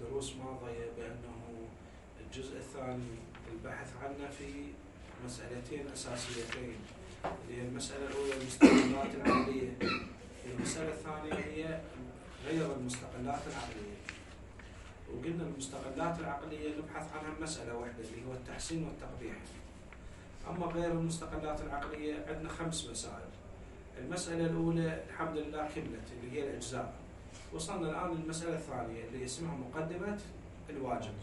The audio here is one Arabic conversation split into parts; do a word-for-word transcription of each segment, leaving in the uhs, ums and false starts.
دروس ماضية بأنه الجزء الثاني البحث عنه في مسألتين أساسيتين، اللي هي المسألة الأولى المستقلات العقلية، والمسألة الثانية هي غير المستقلات العقلية. وقلنا المستقلات العقلية نبحث عنها مسألة واحدة اللي هو التحسين والتقبيح. أما غير المستقلات العقلية عندنا خمس مسائل. المسألة الأولى الحمد لله كملت اللي هي الأجزاء. وصلنا الآن للمسألة الثانية اللي اسمها مقدمة الواجب.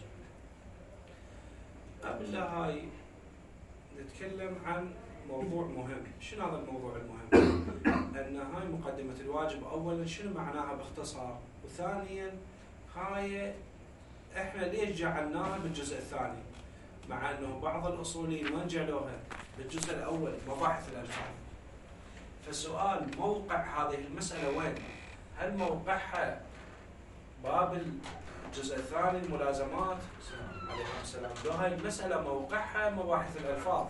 قبل هاي نتكلم عن موضوع مهم. شنو هذا الموضوع المهم؟ أن هاي مقدمة الواجب أولا شنو معناها باختصار، وثانيا هاي احنا ليش جعلناها بالجزء الثاني مع انه بعض الاصوليين وين جعلوها بالجزء الاول مباحث الالفاظ. فالسؤال موقع هذه المسألة وين؟ هل موقعها باب الجزء الثاني الملازمات عليه السلام؟ لو هاي المسألة موقعها مباحث الألفاظ.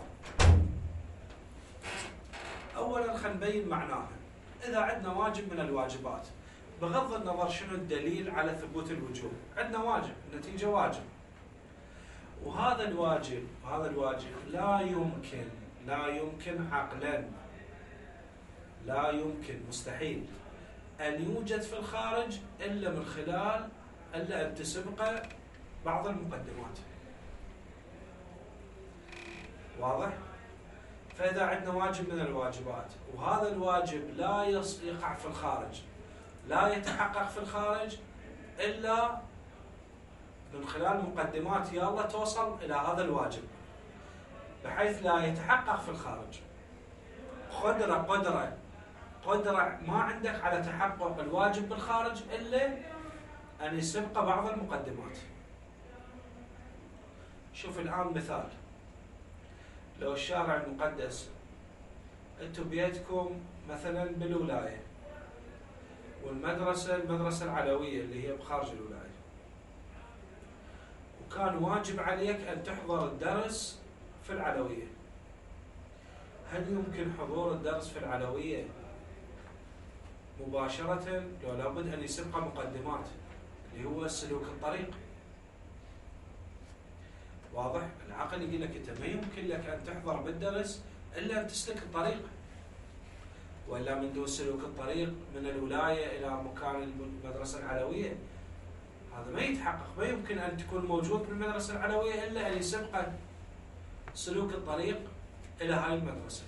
أولا خلينا نبين معناها. إذا عندنا واجب من الواجبات بغض النظر شنو الدليل على ثبوت الوجوب، عندنا واجب، النتيجة واجب. وهذا الواجب هذا الواجب لا يمكن لا يمكن عقلا لا يمكن مستحيل أن يوجد في الخارج إلا من خلال إلا أن تسبق بعض المقدمات. واضح؟ فإذا عندنا واجب من الواجبات وهذا الواجب لا يقع في الخارج، لا يتحقق في الخارج إلا من خلال مقدمات يلا توصل إلى هذا الواجب، بحيث لا يتحقق في الخارج. قدرة قدرة قدرة ما عندك على تحقق الواجب بالخارج إلا أن يسبق بعض المقدمات. شوف الآن مثال. لو الشارع المقدس أنتم بيتكم مثلا بالولاية، والمدرسة المدرسة العلوية اللي هي بخارج الولاية، وكان واجب عليك أن تحضر الدرس في العلوية، هل يمكن حضور الدرس في العلوية مباشرة لو لابد أن يسبق مقدمات اللي هو سلوك الطريق؟ واضح؟ العقل يقول لك أنت ما يمكن لك أن تحضر بالدرس إلا أن تسلك الطريق، وإلا من دون سلوك الطريق من الولاية إلى مكان المدرسة العلوية هذا ما يتحقق. ما يمكن أن تكون موجود بالمدرسة العلوية إلا أن يسبق سلوك الطريق إلى هاي المدرسة.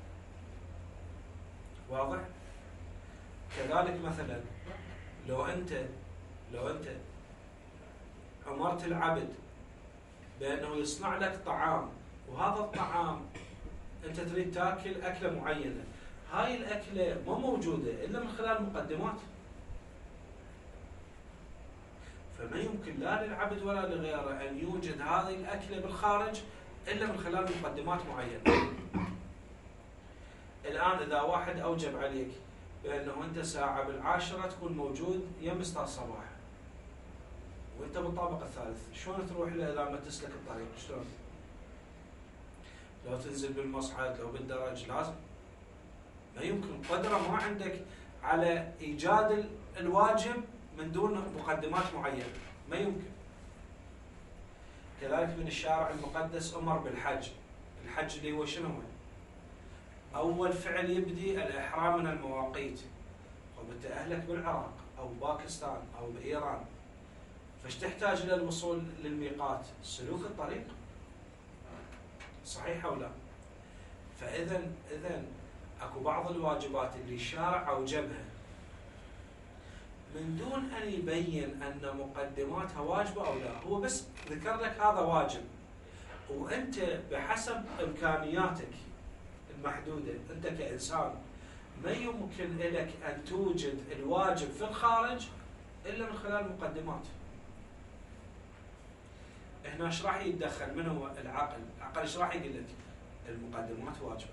واضح؟ كذلك مثلا لو أنت لو أنت أمرت العبد بأنه يصنع لك طعام، وهذا الطعام أنت تريد تاكل أكلة معينة، هاي الأكلة ما موجودة إلا من خلال مقدمات، فما يمكن لا للعبد ولا لغيره أن يوجد هذه الأكلة بالخارج إلا من خلال مقدمات معينة. الآن إذا واحد أوجب عليك بأنه أنت ساعة بالعاشرة تكون موجود يم أستاذ صباح، وأنت بالطابق الثالث، شلون تروح له إذا ما تسلك الطريق؟ شلون؟ لو تنزل بالمصعد لو بالدرج لازم. ما يمكن، قدرة ما عندك على إيجاد الواجب من دون مقدمات معينة، ما يمكن. كذلك من الشارع المقدس أمر بالحج. الحج اللي هو شنو؟ أول فعل يبدي الإحرام من المواقيت، وأنت أهلك بالعراق أو باكستان أو بإيران، فايش تحتاج إلى الوصول للميقات؟ سلوك الطريق. صحيح أو لا؟ فإذا إذا اكو بعض الواجبات اللي الشارع اوجبها من دون ان يبين ان مقدماتها واجبه او لا، هو بس ذكر لك هذا واجب، وانت بحسب امكانياتك المحدوده انت كانسان ما يمكن لك ان توجد الواجب في الخارج الا من خلال مقدمات. هنا ايش راح يتدخل؟ من هو العقل؟ العقل ايش راح يقول لك؟ المقدمات واجبه.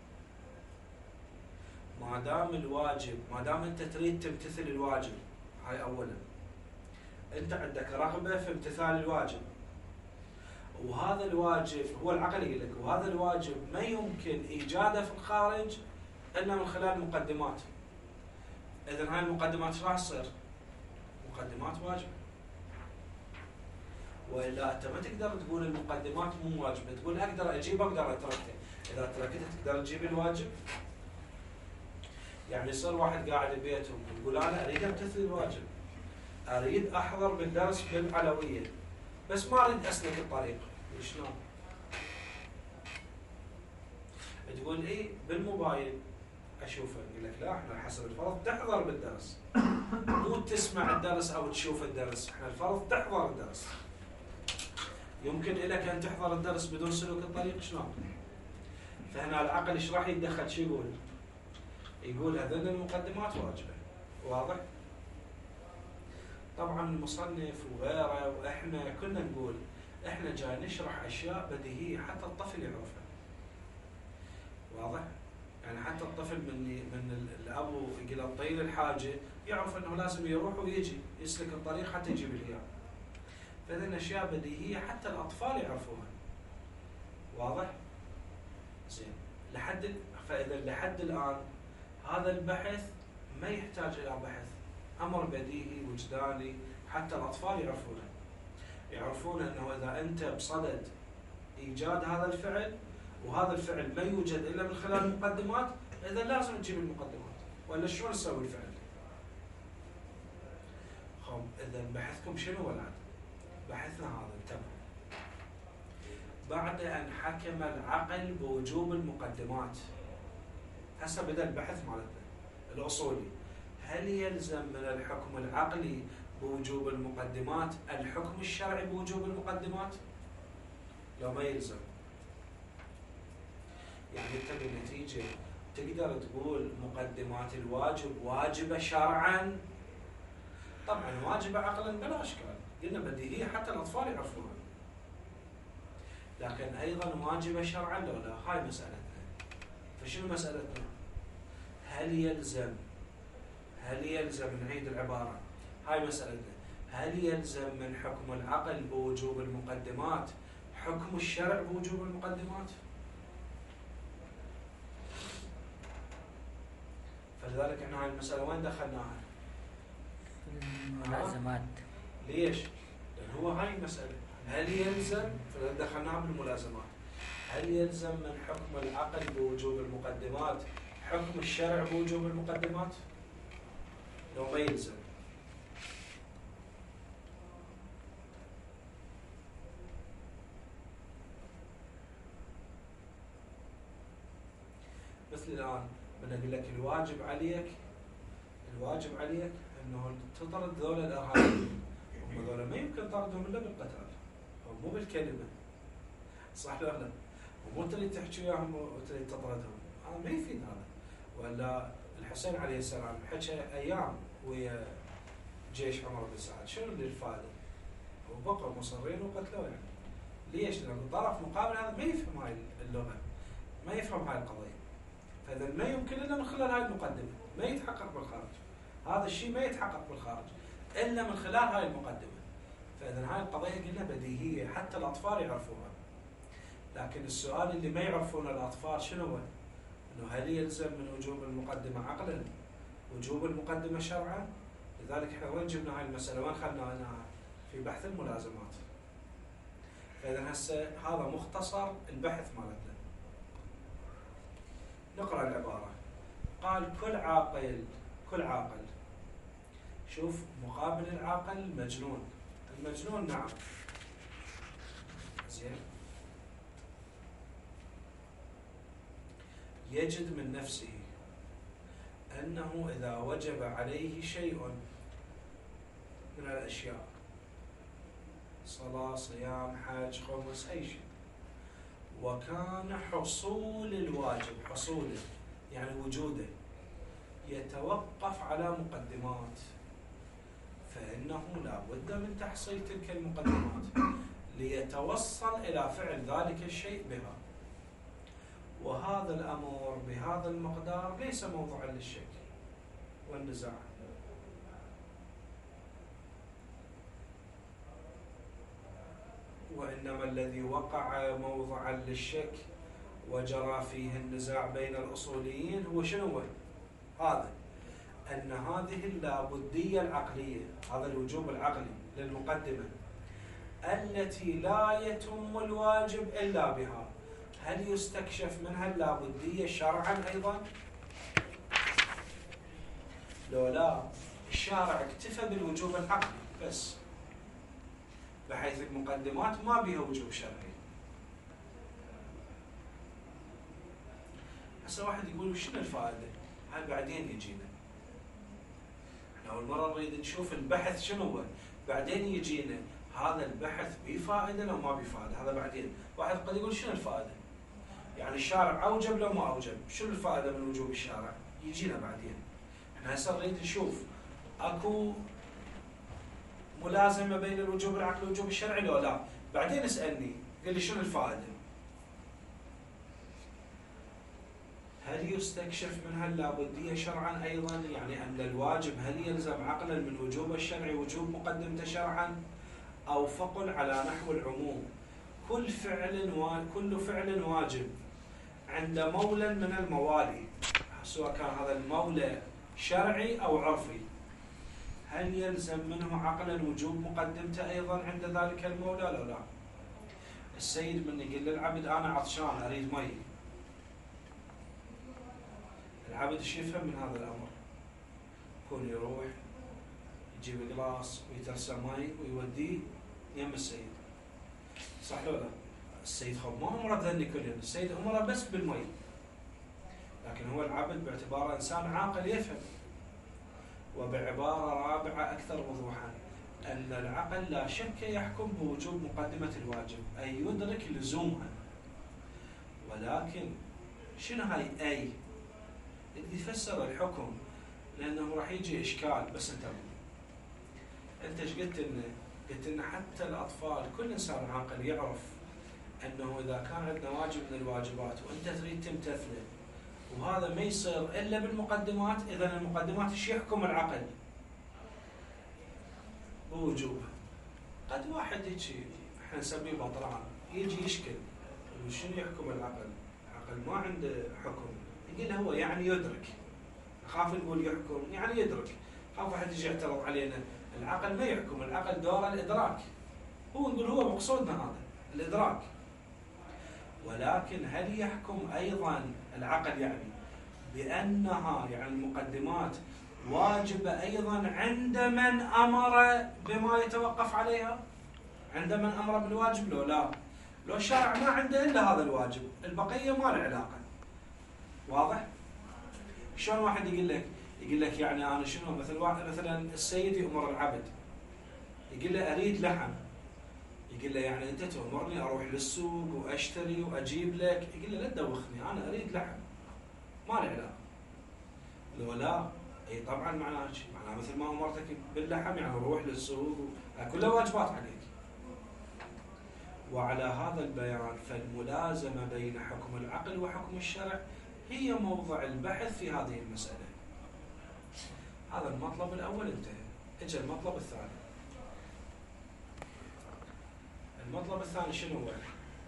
ما دام الواجب، ما دام انت تريد تمتثل الواجب، هاي اولا انت عندك رغبه في امتثال الواجب، وهذا الواجب هو العقل يقول لك، وهذا الواجب ما يمكن ايجاده في الخارج الا من خلال مقدمات. اذا هاي المقدمات ايش راح تصير؟ مقدمات واجبه. والا انت ما تقدر تقول المقدمات مو واجبه، تقول اقدر اجيب اقدر اتركه، اذا تركته تقدر تجيب الواجب. يعني يصير واحد قاعد ببيتهم يقول انا اريد امتثل الواجب، اريد احضر بالدرس بالعلويه، بس ما اريد اسلك الطريق، شلون؟ تقول اي بالموبايل اشوفه، يقول لك لا احنا حسب الفرض تحضر بالدرس، مو تسمع الدرس او تشوف الدرس، احنا الفرض تحضر الدرس. يمكن لك ان تحضر الدرس بدون سلوك الطريق، شلون؟ فهنا العقل ايش راح يتدخل؟ شو يقول؟ يقول هذول المقدمات واجبه، واضح؟ طبعا المصنف وغيره واحنا كنا نقول احنا جاي نشرح اشياء بديهيه حتى الطفل يعرفها، واضح؟ يعني حتى الطفل من من الابو يقول له طيل الحاجه يعرف انه لازم يروح ويجي يسلك الطريق حتى يجيب الهيام. فإذا اشياء بديهيه حتى الاطفال يعرفوها، واضح؟ زين لحد فاذا لحد الان هذا البحث ما يحتاج الى بحث، امر بديهي وجداني حتى الاطفال يعرفونه. يعرفون انه اذا انت بصدد ايجاد هذا الفعل وهذا الفعل ما يوجد الا من خلال المقدمات، اذا لازم تجيب المقدمات، ولا شلون نسوي الفعل؟ خب اذا بحثكم شنو ولد؟ بحثنا هذا انتبهوا. بعد ان حكم العقل بوجوب المقدمات، هسه بدا البحث مالتنا الاصولي، هل يلزم من الحكم العقلي بوجوب المقدمات الحكم الشرعي بوجوب المقدمات؟ لو ما يلزم. يعني انت بالنتيجه تقدر تقول مقدمات الواجب واجبه شرعا؟ طبعا واجبه عقلا بلا اشكال، قلنا بديهيه حتى الاطفال يعرفونها. لكن ايضا واجبه شرعا لو لا؟ هاي مسالتنا. فشنو مسالتنا؟ هل يلزم هل يلزم نعيد العباره، هاي مسالتنا، هل يلزم من حكم العقل بوجوب المقدمات حكم الشرع بوجوب المقدمات؟ فلذلك احنا هاي المساله وين دخلناها؟ الملازمات. ليش؟ لان هو هاي المساله، هل يلزم؟ فدخلناها بالملازمات. هل يلزم من حكم العقل بوجوب المقدمات حكم الشرع بوجوب المقدمات؟ لو ما يلزم. مثل الان من اقول لك الواجب عليك الواجب عليك انه تطرد ذولا الارهابيين، هم ذولا ما يمكن طردهم الا بالقتال، هم مو بالكلمه، صح ولا لا؟ ومو تريد تحكي وياهم وتريد تطردهم، هذا ما يفيد هذا. ولا الحسين عليه السلام حكى ايام ويا جيش عمر بن سعد، شنو اللي الفائده؟ وبقوا مصرين وقتلوه يعني. ليش؟ لان الطرف مقابل هذا ما يفهم هاي اللغه، ما يفهم هاي القضيه. فاذا ما يمكن الا من خلال هاي المقدمه، ما يتحقق بالخارج. هذا الشيء ما يتحقق بالخارج الا من خلال هاي المقدمه. فاذا هاي القضيه قلنا بديهيه حتى الاطفال يعرفوها. لكن السؤال اللي ما يعرفونه الاطفال شنو هو؟ انه هل يلزم من وجوب المقدمه عقلا وجوب المقدمه شرعا؟ لذلك احنا وين جبنا هاي المساله؟ وين خلناها؟ في بحث الملازمات. فاذا هسه هذا مختصر البحث مالتنا. نقرا العباره. قال كل عاقل كل عاقل شوف مقابل العاقل مجنون. المجنون نعم زين يجد من نفسه أنه إذا وجب عليه شيء من الأشياء، صلاة صيام حج خمس أي شيء، وكان حصول الواجب حصوله يعني وجوده يتوقف على مقدمات، فإنه لا بد من تحصيل تلك المقدمات ليتوصل إلى فعل ذلك الشيء بها. وهذا الأمر بهذا المقدار ليس موضوعا للشك والنزاع. وإنما الذي وقع موضعا للشك وجرى فيه النزاع بين الأصوليين هو شنو؟ هذا أن هذه اللابدية العقلية، هذا الوجوب العقلي للمقدمة، التي لا يتم الواجب إلا بها، هل يستكشف منها اللابدية شرعا أيضا؟ لو لا، الشارع اكتفى بالوجوب العقلي بس، بحيث المقدمات ما بها وجوب شرعي. هسه واحد يقول شنو الفائدة؟ هاي بعدين يجينا. احنا أول مرة نريد نشوف البحث شنو هو، بعدين يجينا هذا البحث بفائدة لو ما بفائدة، هذا بعدين. واحد قد يقول شنو الفائدة؟ يعني الشارع أوجب لو ما أوجب، شنو الفائدة من وجوب الشارع؟ يجينا بعدين. احنا هسه نريد نشوف اكو ملازمة بين الوجوب العقلي والوجوب الشرعي لو لا، بعدين اسألني قل لي شنو الفائدة؟ هل يستكشف منها اللابدية شرعا أيضا؟ يعني أن الواجب هل يلزم عقلا من وجوب الشرعي وجوب مقدمته شرعا؟ أو فقل على نحو العموم كل فعل و... كل فعل واجب عند مولى من الموالي، سواء كان هذا المولى شرعي أو عرفي، هل يلزم منه عقلا وجوب مقدمته أيضا عند ذلك المولى لو لا؟ السيد من يقول للعبد أنا عطشان أريد مي، العبد ايش يفهم من هذا الأمر؟ يكون يروح يجيب قلاص ويترسى مي ويوديه يم السيد، صح لو لا؟ السيد خب ما أمره ذني كل يوم، السيد أمره بس بالمي، لكن هو العبد باعتباره إنسان عاقل يفهم. وبعبارة رابعة أكثر وضوحا، أن العقل لا شك يحكم بوجوب مقدمة الواجب، أي يدرك لزومها، ولكن شنو هاي أي؟ اللي يفسر الحكم، لأنه راح يجي إشكال. بس أنت أنت إيش قلت لنا؟ قلت لنا حتى الأطفال كل إنسان عاقل يعرف أنه إذا كان عندنا واجب من الواجبات وأنت تريد تمتثله وهذا ما يصير إلا بالمقدمات، إذا المقدمات إيش يحكم العقل؟ بوجوبها. قد واحد يجي احنا نسميه بطران يجي يشكل شنو يحكم العقل؟ العقل ما عنده حكم، يقول هو يعني يدرك، خاف نقول يحكم يعني يدرك، خاف واحد يجي يعترض علينا العقل ما يحكم، العقل دوره الإدراك، هو نقول هو مقصودنا هذا الإدراك. ولكن هل يحكم أيضا العقل يعني بأنها يعني المقدمات واجبة أيضا عند من أمر بما يتوقف عليها؟ عند من أمر بالواجب لو لا؟ لو الشارع ما عنده إلا هذا الواجب، البقية ما له علاقة. واضح؟ شلون واحد يقول لك يقول لك يعني أنا شنو، مثل واحد مثلا السيد يأمر العبد يقول له أريد لحم، يقول له يعني أنت تأمرني أروح للسوق وأشتري وأجيب لك، يقول له لا تدوخني أنا أريد لحم، ما له علاقة. لو لا، اي طبعا معناها شيء، معناها مثل ما امرتك باللحم يعني روح للسوق، كلها واجبات عليك. وعلى هذا البيان فالملازمه بين حكم العقل وحكم الشرع هي موضع البحث في هذه المساله. هذا المطلب الاول انتهى، اجى المطلب الثاني. المطلب الثاني شنو هو؟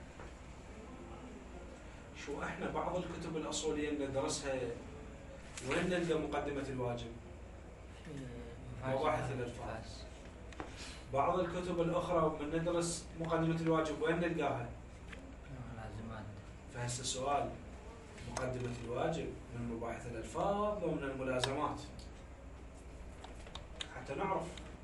شو احنا بعض الكتب الاصوليه اللي ندرسها وين نلقى مقدمة الواجب؟ مباحث الألفاظ. بعض الكتب الأخرى من ندرس مقدمة الواجب وين نلقاها؟ ملازمات. فهسه السؤال مقدمة الواجب من مباحث الألفاظ ومن الملازمات حتى نعرف.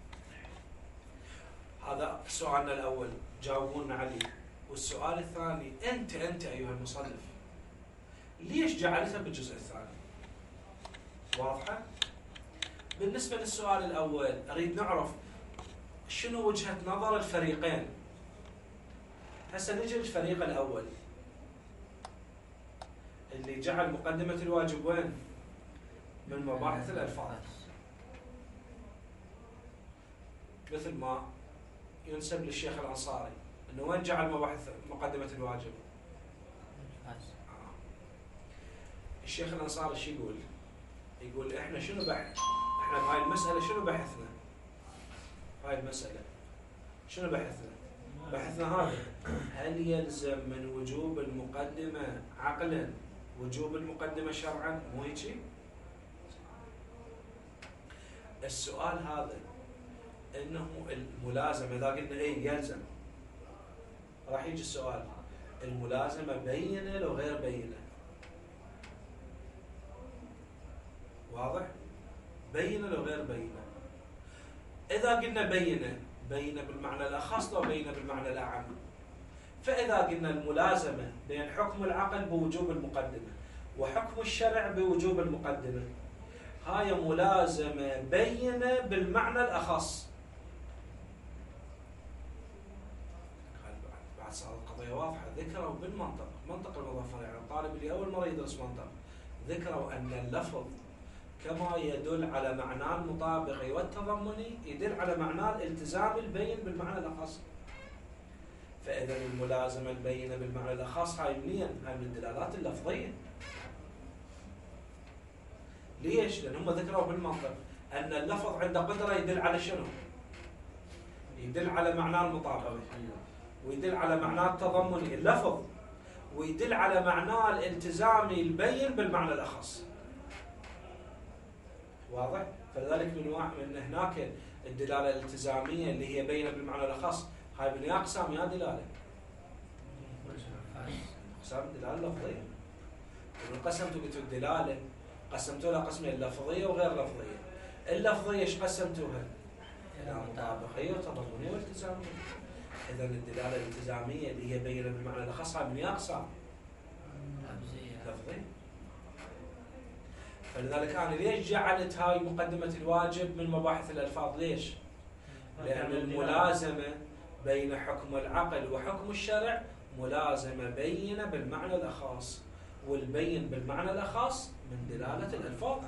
هذا سؤالنا الأول، جاوبونا عليه. والسؤال الثاني، أنت أنت أيها المصنف ليش جعلتها بالجزء الثاني؟ واضحة؟ بالنسبة للسؤال الأول أريد نعرف شنو وجهة نظر الفريقين. هسه نجي للفريق الأول اللي جعل مقدمة الواجب وين؟ من مباحث الألفاظ، مثل ما ينسب للشيخ الأنصاري إنه وين جعل مباحث مقدمة الواجب؟ آه. الشيخ الأنصاري شو يقول؟ يقول احنا شنو بحث؟ احنا بهاي المسألة شنو بحثنا؟ هاي المسألة شنو بحثنا؟ بحثنا هذا، هل يلزم من وجوب المقدمة عقلا وجوب المقدمة شرعا؟ مو هيجي؟ السؤال هذا انه الملازمة اذا قلنا ايه يلزم راح يجي السؤال الملازمة بينة لو غير بينة؟ واضح؟ بينة لو غير بينة. إذا قلنا بينة، بينة بالمعنى الأخص لو بينة بالمعنى الأعم. فإذا قلنا الملازمة بين حكم العقل بوجوب المقدمة وحكم الشرع بوجوب المقدمة، هاي ملازمة بينة بالمعنى الأخص. بعد صارت القضية واضحة. ذكروا بالمنطق، منطق المظفر، يعني الطالب اللي أول مرة يدرس منطق، ذكروا أن اللفظ كما يدل على معناه المطابقي والتضمني يدل على معناه الالتزامي البين بالمعنى الأخص. فإذا الملازمة البينة بالمعنى الأخص هاي منين؟ هاي من الدلالات اللفظية. ليش؟ لأن هم ذكروا بالمنطق أن اللفظ عنده قدرة يدل على شنو؟ يدل على معناه المطابقي، ويدل على معناه التضمني اللفظ، ويدل على معناه الالتزامي البين بالمعنى الأخص. واضح؟ فلذلك من واحد من هناك الدلالة الالتزامية اللي هي بينة بالمعنى الأخص، هاي من يا أقسام يا دلالة؟ أقسام الدلالة اللفظية. ومن قسمتوا قلتوا الدلالة قسمتوا لها قسمين، لفظية وغير لفظية. اللفظية ايش قسمتوها؟ إلى مطابقية وتضمنية والتزامية. إذا الدلالة الالتزامية اللي هي بينة بالمعنى الأخص هاي من يا أقسام؟ لفظية. فلذلك أنا ليش جعلت هاي مقدمة الواجب من مباحث الألفاظ؟ ليش؟ لأن الملازمة بين حكم العقل وحكم الشرع ملازمة بينة بالمعنى الأخص، والبين بالمعنى الأخص من دلالة الألفاظ.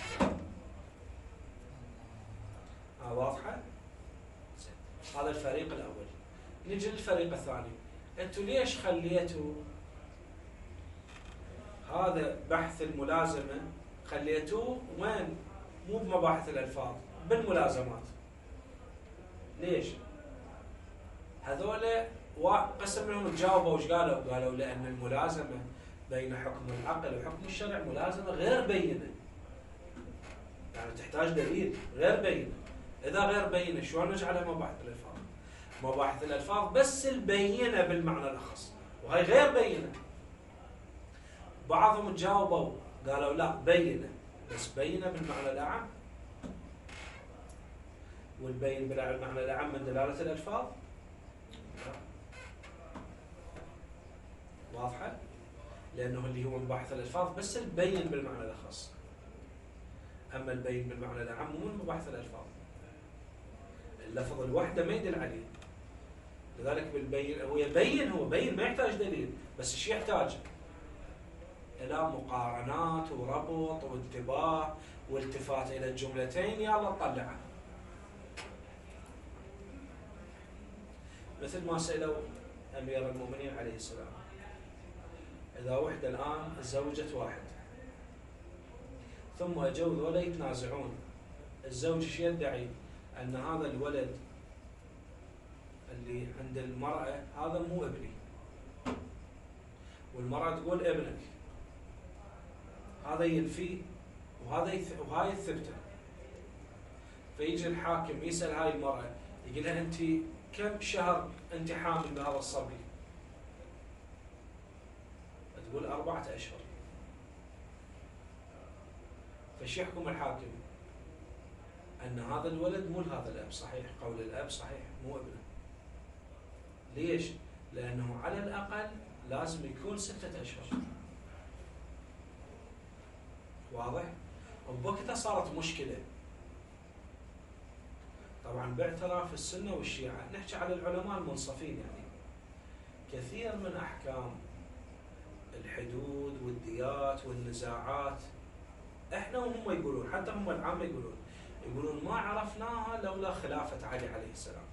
آه واضحة؟ هذا الفريق الأول. نجي للفريق الثاني. أنتوا ليش خليتوا هذا بحث الملازمة خليتوه وين؟ مو بمباحث الألفاظ، بالملازمات. ليش؟ هذول قسم منهم تجاوبوا وش قالوا؟ قالوا لأن الملازمة بين حكم العقل وحكم الشرع ملازمة غير بينة، يعني تحتاج دليل غير بينة. إذا غير بينة شلون نجعلها مباحث الألفاظ؟ مباحث الألفاظ بس البينة بالمعنى الأخص، وهي غير بينة. بعضهم تجاوبوا قالوا لا بينة، بس بينة بالمعنى الأعم. والبين بالمعنى الأعم من دلالة الألفاظ. واضحة؟ لأنه اللي هو مباحث الألفاظ بس البين بالمعنى الأخص، أما البين بالمعنى الأعم مو من مباحث الألفاظ. اللفظ الوحدة ما يدل عليه. لذلك بالبين هو يبين، هو بين ما يحتاج دليل، بس ايش يحتاج؟ إلى مقارنات وربط وانتباه والتفات إلى الجملتين يلا نطلعها. مثل ما سألوا أمير المؤمنين عليه السلام، إذا وحدة الآن تزوجت واحد ثم أجوا ذولا يتنازعون، الزوج ايش يدعي؟ أن هذا الولد اللي عند المرأة هذا مو ابني، والمرأة تقول ابنك، هذا ينفيه وهذا يث... وهاي الثبته. فيجي الحاكم يسأل هاي المرأة يقول لها أنت كم شهر أنت حامل بهذا الصبي؟ تقول أربعة أشهر. فش يحكم الحاكم؟ أن هذا الولد مو لهذا الأب، صحيح قول الأب صحيح مو ابنه. ليش؟ لأنه على الأقل لازم يكون ستة أشهر. واضح؟ وبوقتها صارت مشكلة. طبعا باعتراف السنة والشيعة، نحكي على العلماء المنصفين، يعني كثير من أحكام الحدود والديات والنزاعات احنا وهم يقولون، حتى هم العامة يقولون يقولون ما عرفناها لولا خلافة علي عليه السلام.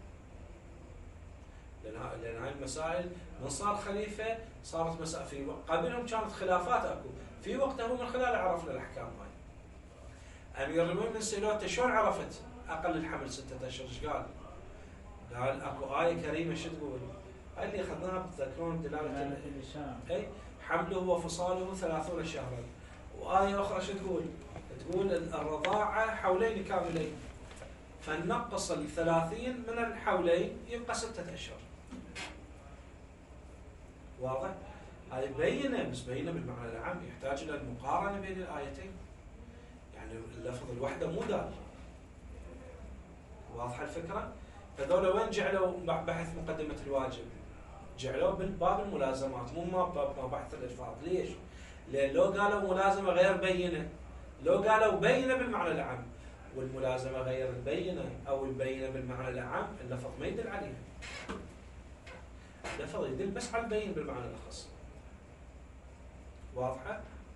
لأن هاي المسائل من صار خليفة صارت مسائل، في قبلهم كانت خلافات اكو، في وقته هو من خلال عرفنا الأحكام هاي. أمير المؤمنين سألوه شلون عرفت أقل الحمل ستة أشهر؟ ايش قال؟ قال أكو آية كريمة شو تقول؟ هاي اللي أخذناها بتذكرون دلالة أي حمله وفصاله ثلاثون شهرا. وآية أخرى شو تقول؟ تقول الرضاعة حولين كاملين، فنقص الثلاثين من الحولين يبقى ستة أشهر. واضح؟ هذه بينة، بس بينة بالمعنى العام، يحتاج إلى المقارنة بين الآيتين. يعني اللفظ الوحدة مو دال. واضحة الفكرة؟ فذولا وين جعلوا بحث مقدمة الواجب؟ جعلوه بالباب الملازمات، مو باب مباحث الألفاظ. ليش؟ لأن لو قالوا ملازمة غير بينة، لو قالوا بينة بالمعنى العام والملازمة غير البينة أو البينة بالمعنى العام، اللفظ ما يدل عليها. اللفظ يدل بس على البين بالمعنى الأخص. واضحة؟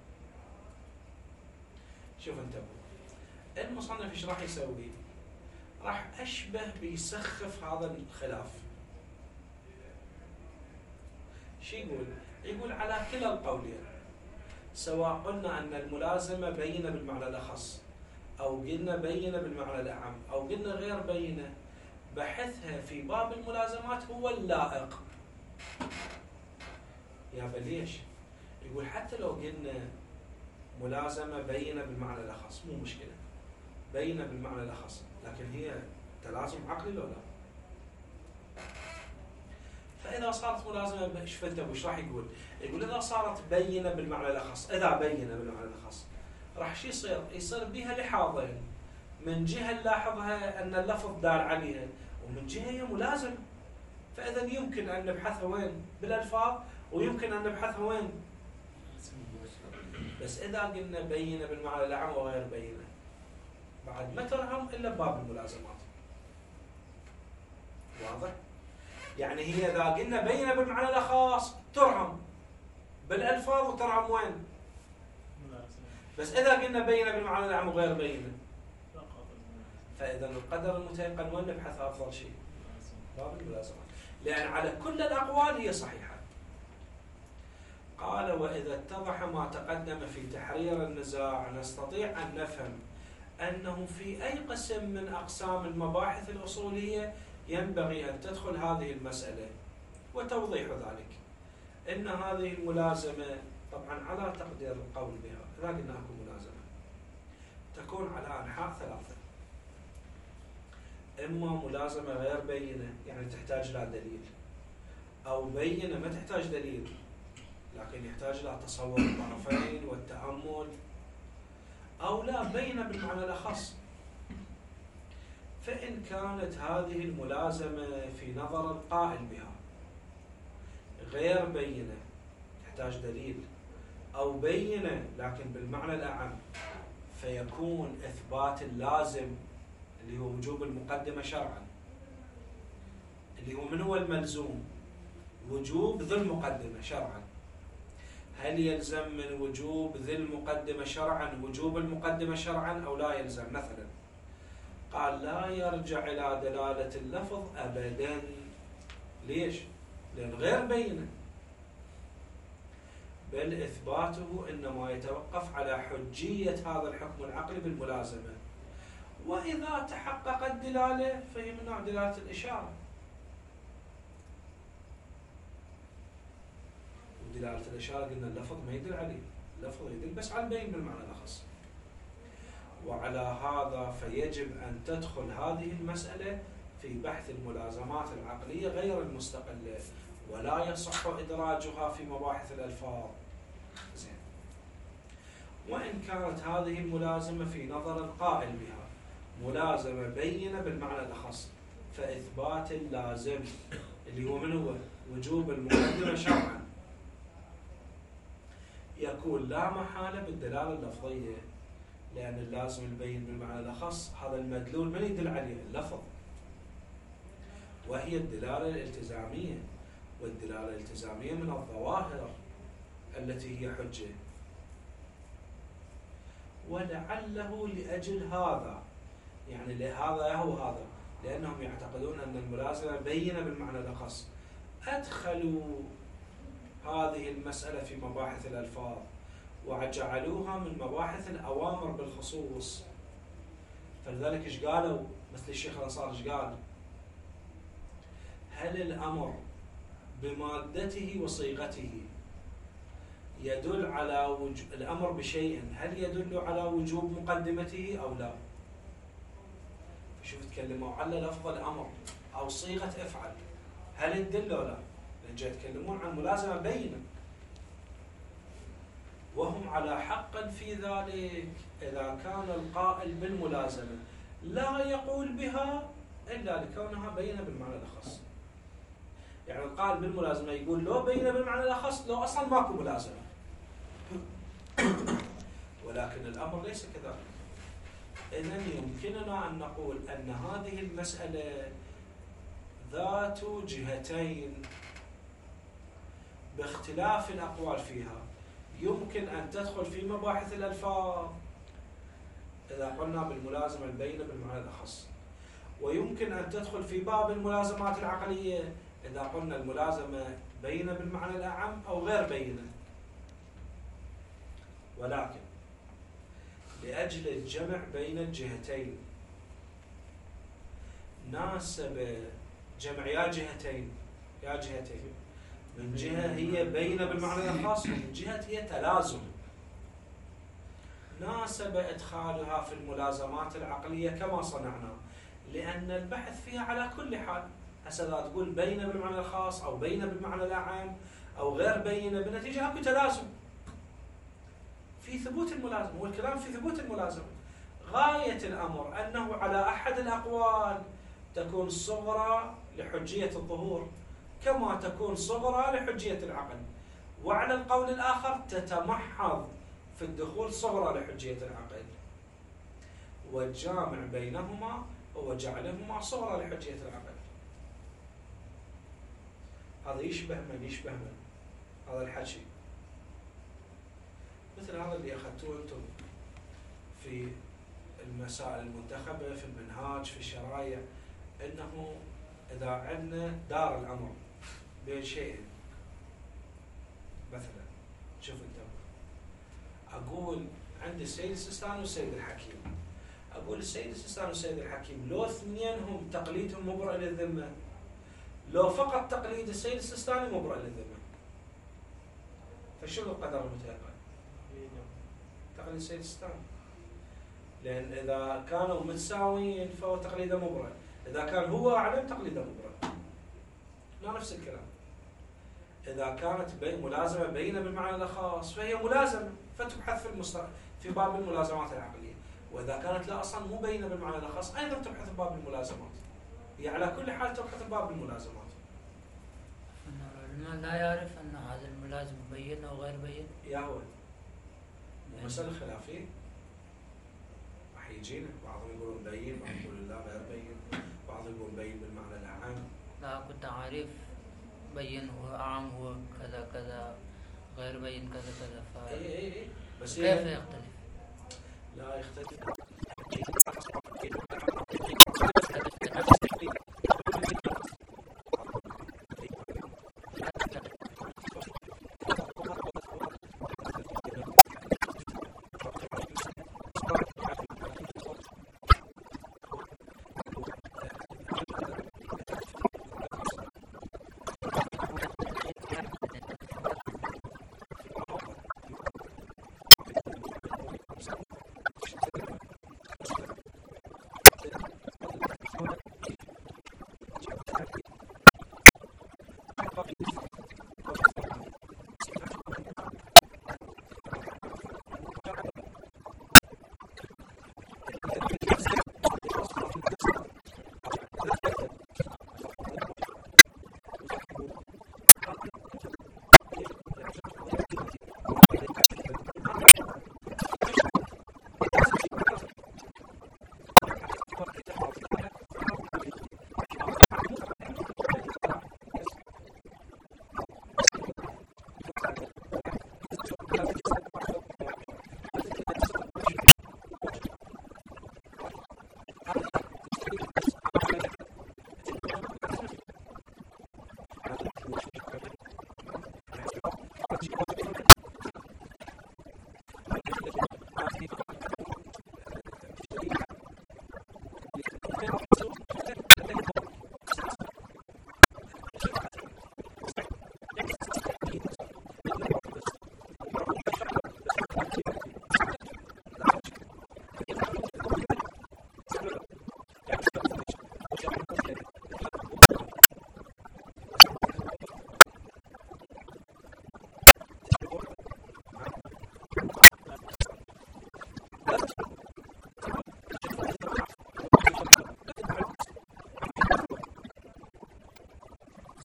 شوف انتبهوا، المصنف ايش راح يسوي؟ راح أشبه بيسخف هذا الخلاف. شو يقول؟ يقول على كلا القولين، سواء قلنا أن الملازمة بينة بالمعنى الأخص أو قلنا بينة بالمعنى الأعم أو قلنا غير بينة، بحثها في باب الملازمات هو اللائق. يا بليش؟ يقول حتى لو قلنا ملازمة بينة بالمعنى الأخص مو مشكلة، بينة بالمعنى الأخص، لكن هي تلازم عقلي لو لا؟ فإذا صارت ملازمة، ايش فهمت وش راح يقول؟ يقول إذا صارت بينة بالمعنى الأخص، إذا بينة بالمعنى الأخص، راح شو يصير؟ يصير بها لحاظين، من جهة نلاحظها أن اللفظ دال عليها، ومن جهة هي ملازمة. فإذا يمكن أن نبحثها وين؟ بالألفاظ، ويمكن أن نبحثها وين؟ بس إذا قلنا بينة بالمعنى الأعم وغير بينة، بعد ما ترهم إلا بباب الملازمات. واضح؟ يعني هي إذا قلنا بينة بالمعنى الأخص ترهم بالألفاظ، وترهم وين؟ بس إذا قلنا بينة بالمعنى الأعم وغير بينة، فإذا القدر المتيقن وين نبحث أفضل شيء؟ باب الملازمات، لأن على كل الأقوال هي صحيحة. قال: وإذا اتضح ما تقدم في تحرير النزاع، نستطيع أن نفهم أنه في أي قسم من أقسام المباحث الأصولية ينبغي أن تدخل هذه المسألة. وتوضيح ذلك أن هذه الملازمة طبعا على تقدير القول بها، إذا قلنا أكو ملازمة تكون على أنحاء ثلاثة: إما ملازمة غير بينة يعني تحتاج إلى دليل، أو بينة ما تحتاج دليل لكن يحتاج إلى تصور الطرفين والتأمل، أو لا بينة بالمعنى الأخص. فإن كانت هذه الملازمة في نظر القائل بها غير بينة تحتاج دليل، أو بينة لكن بالمعنى الأعم، فيكون إثبات اللازم اللي هو وجوب المقدمة شرعا، اللي هو من هو الملزوم؟ وجوب ذي المقدمة شرعا. هل يلزم من وجوب ذي المقدمة شرعا وجوب المقدمة شرعا أو لا يلزم؟ مثلا قال: لا يرجع إلى دلالة اللفظ أبدا. ليش؟ لأن غير بينة، بل إثباته إنما يتوقف على حجية هذا الحكم العقلي بالملازمة، وإذا تحققت دلالة فهي من نوع دلالة الإشارة. ودلالة الإشارة قلنا اللفظ ما يدل عليه، اللفظ يدل بس على البين بالمعنى الأخص. وعلى هذا فيجب أن تدخل هذه المسألة في بحث الملازمات العقلية غير المستقلة، ولا يصح إدراجها في مباحث الألفاظ. زين. وإن كانت هذه الملازمة في نظر القائل بها ملازمة بينة بالمعنى الأخص، فإثبات اللازم اللي هو من هو؟ وجوب المقدمة شرعا، يكون لا محالة بالدلالة اللفظية، لأن اللازم البين بالمعنى الأخص هذا المدلول من يدل عليه؟ اللفظ، وهي الدلالة الالتزامية، والدلالة الالتزامية من الظواهر التي هي حجة. ولعله لأجل هذا، يعني لهذا هو هذا، لأنهم يعتقدون أن الملازمة بينة بالمعنى الأخص، أدخلوا هذه المسألة في مباحث الألفاظ وجعلوها من مباحث الأوامر بالخصوص. فلذلك إيش قالوا؟ مثل الشيخ الأنصار إيش قال؟ هل الأمر بمادته وصيغته يدل على وج... الأمر بشيء هل يدل على وجوب مقدمته أو لا؟ شوف تكلموا على لفظ الأمر أو صيغة افعل، هل تدل ولا لا؟ لأن جاي يتكلمون عن ملازمة بينة، وهم على حق في ذلك إذا كان القائل بالملازمة لا يقول بها إلا لكونها بينة بالمعنى الأخص. يعني القائل بالملازمة يقول لو بينة بالمعنى الأخص لو أصلا ماكو ملازمة، ولكن الأمر ليس كذلك. إذن يمكننا أن نقول أن هذه المسألة ذات جهتين باختلاف الأقوال فيها، يمكن أن تدخل في مباحث الألفاظ إذا قلنا بالملازمة البينة بالمعنى الأخص، ويمكن أن تدخل في باب الملازمات العقلية إذا قلنا الملازمة بينة بالمعنى الأعم أو غير بينة. ولكن لأجل الجمع بين الجهتين ناسب جمع يا جهتين يا جهتين من جهة هي بينة بالمعنى الخاص، ومن جهة هي تلازم، ناسب إدخالها في الملازمات العقلية كما صنعنا، لأن البحث فيها على كل حال. هسه إذا تقول بينة بالمعنى الخاص أو بينة بالمعنى الأعم أو غير بينة، بالنتيجة أكو تلازم في ثبوت الملازمة، والكلام في ثبوت الملازمة. غاية الأمر أنه على أحد الأقوال تكون صغرى لحجية الظهور كما تكون صغرى لحجية العقل، وعلى القول الآخر تتمحض في الدخول صغرى لحجية العقل، والجامع بينهما هو جعلهما صغرى لحجية العقل. هذا يشبه من يشبه من هذا الحكي مثل هذا اللي أخذتوه أنتم في المسائل المنتخبة في المنهاج في الشرايع، أنه إذا عندنا دار الأمر بين شيئين، مثلا شوف أنت أقول عندي السيد السيستاني والسيد الحكيم، أقول السيد السيستاني والسيد الحكيم لو اثنينهم تقليدهم مبرئ للذمة، لو فقط تقليد السيد السيستاني مبرئ للذمة، فشنو القدر المتيقن؟ تقليد السيد السيستاني، لأن إذا كانوا متساويين فهو تقليده مبرئ، إذا كان هو أعلم تقليده مبرئ. لا نفس الكلام. إذا كانت بي ملازمة بينة بالمعنى الخاص فهي ملازمة فتبحث في المست... في باب الملازمات العقلية، وإذا كانت لا أصلا مو بينة بالمعنى الخاص أيضا تبحث في باب الملازمات. هي على كل حال تبحث في باب الملازمات. العلماء لا يعرف أن هذا الملازم بين أو غير بين. يا هو مسألة خلافية راح يجينا، بعضهم يقولون بين، بعضهم يقولون لا غير بين، بعضهم يقولون بين بالمعنى الأعم. لا أكو تعريف بين هو أعم هو كذا كذا، غير بين كذا كذا، ف اي اي اي بس كيف يختلف؟ لا يختلف.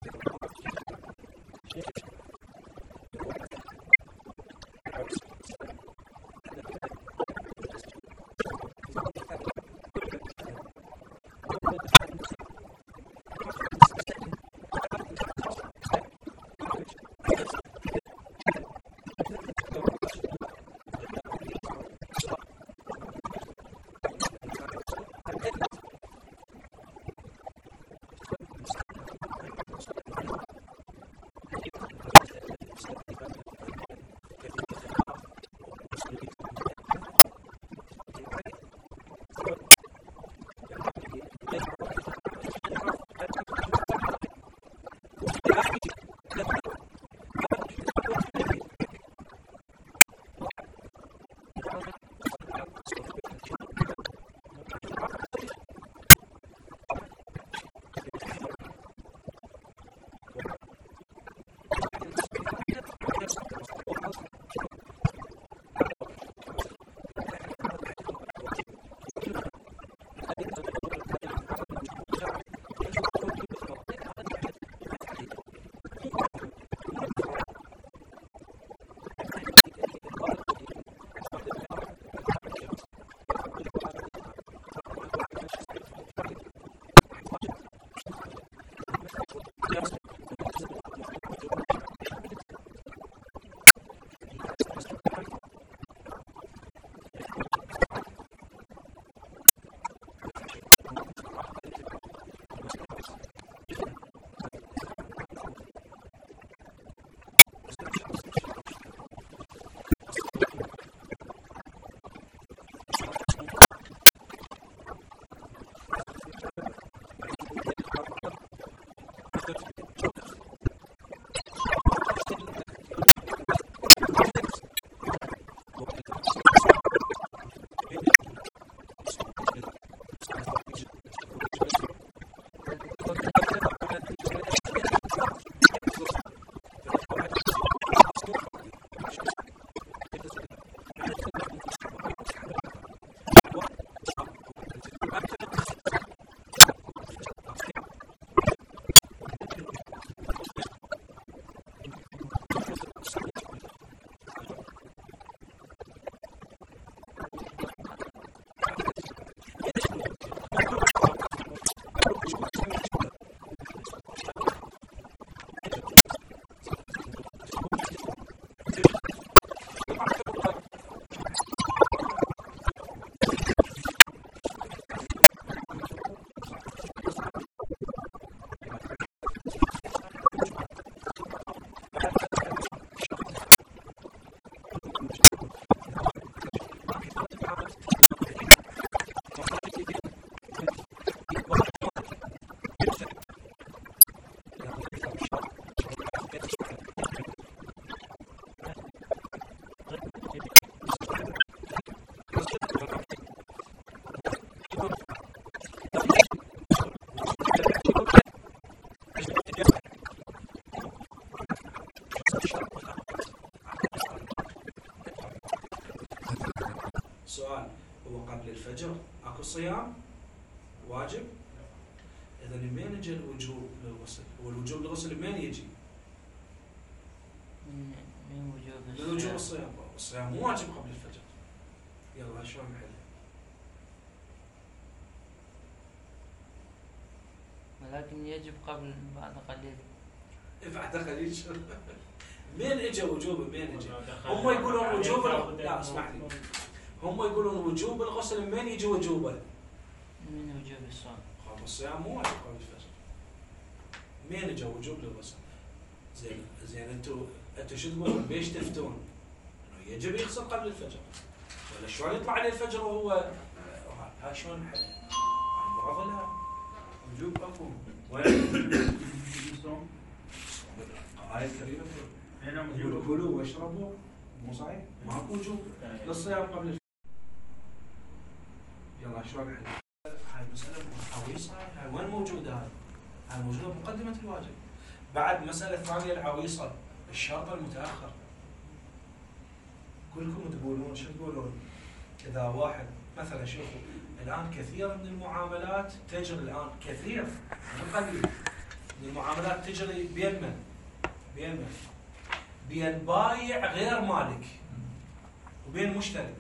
سؤال: هو قبل الفجر اكو صيام واجب؟ اذا منين يجي الوجوب للغسل؟ هو الوجوب للغسل منين يجي؟ من وجوب الصيام. من وجوب الصيام، الصيام مو واجب قبل الفجر. يلا شلون نحل؟ ولكن يجب قبل بعد قليل. بعد قليل شو؟ منين اجى وجوبه؟ منين اجى؟ هم يقولون وجوب لا اسمح لي. هم يقولون وجوب الغسل منين يجي وجوبه؟ من وجوب الصوم. خلاص الصيام مو واجب قبل الفجر. منين اجى وجوب للغسل؟ زين زين انتم انتم شو تقولون؟ ليش تفتون؟ انه يجب يغسل قبل الفجر. ولا شلون يطلع عليه الفجر وهو هاي شلون نحل؟ معضله وجوب اكو وين؟ الصوم آية كريمة يقول كلوا واشربوا، مو صحيح؟ ماكو وجوب للصيام قبل الفجر. يلا شلون نحل؟ هاي مسألة عويصة، هاي وين موجودة هاي؟ هاي موجودة بمقدمة الواجب. بعد مسألة ثانية العويصة، الشرط المتأخر. كلكم تقولون شو تقولون؟ إذا واحد مثلا شوفوا الآن كثير من المعاملات تجري الآن كثير مو قليل المعاملات تجري بين من؟ بين من؟ بين بايع غير مالك وبين مشتري.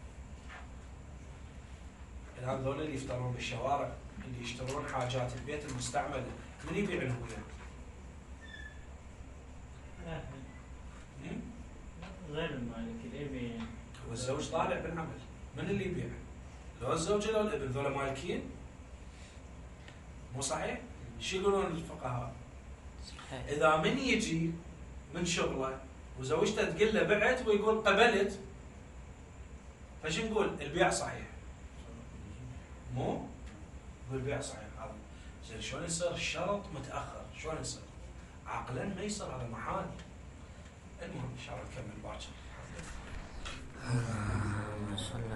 الآن ذول اللي يفترون بالشوارع، اللي يشترون حاجات البيت المستعملة، من يبيع له وياه؟ غير المالك اللي يبيع. هو الزوج طالع بالعمل، من اللي يبيع؟ لو الزوجة لو الابن، ذولا مالكين؟ مو صحيح؟ شو يقولون الفقهاء؟ صحيح. إذا من يجي من شغله وزوجته تقول له بعت ويقول قبلت، فش نقول؟ البيع صحيح. مو؟ نقول البيع صحيح. زين شلون يصير الشرط متأخر؟ شلون يصير؟ عقلا ما يصير، هذا محال. المهم ان شاء الله نكمل باكر.